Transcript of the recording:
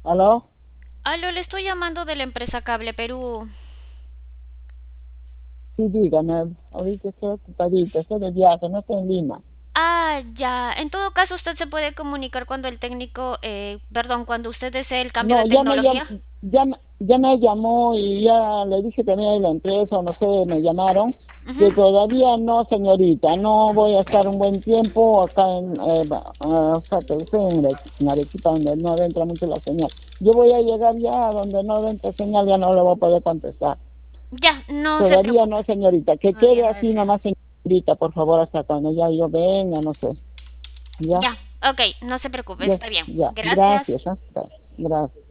¿Aló? Aló, le estoy llamando de la empresa Cable Perú. Sí, dígame. Ahorita estoy ocupadita, estoy de viaje, no estoy en Lima. Ah, ya. En todo caso, usted se puede comunicar cuando el técnico, perdón, cuando usted desee el cambio de No, tecnología. ya me llamó y ya le dije también a la empresa, o no sé, me llamaron, que Ujú. todavía no, señorita, no voy a estar un buen tiempo acá o sea, que estoy en Arequipa, donde no entra mucho la señal. Yo voy a llegar ya donde no entra señal, ya no le voy a poder contestar. Ya, no se Todavía preocupe. no, señorita. Que Todavía quede no así desea. nomás, señorita, por favor, hasta cuando ya yo venga, no sé. ¿Ya? Ya, ok, no se preocupe, Ya, está bien. ya. Gracias. Gracias, ¿ah? Gracias.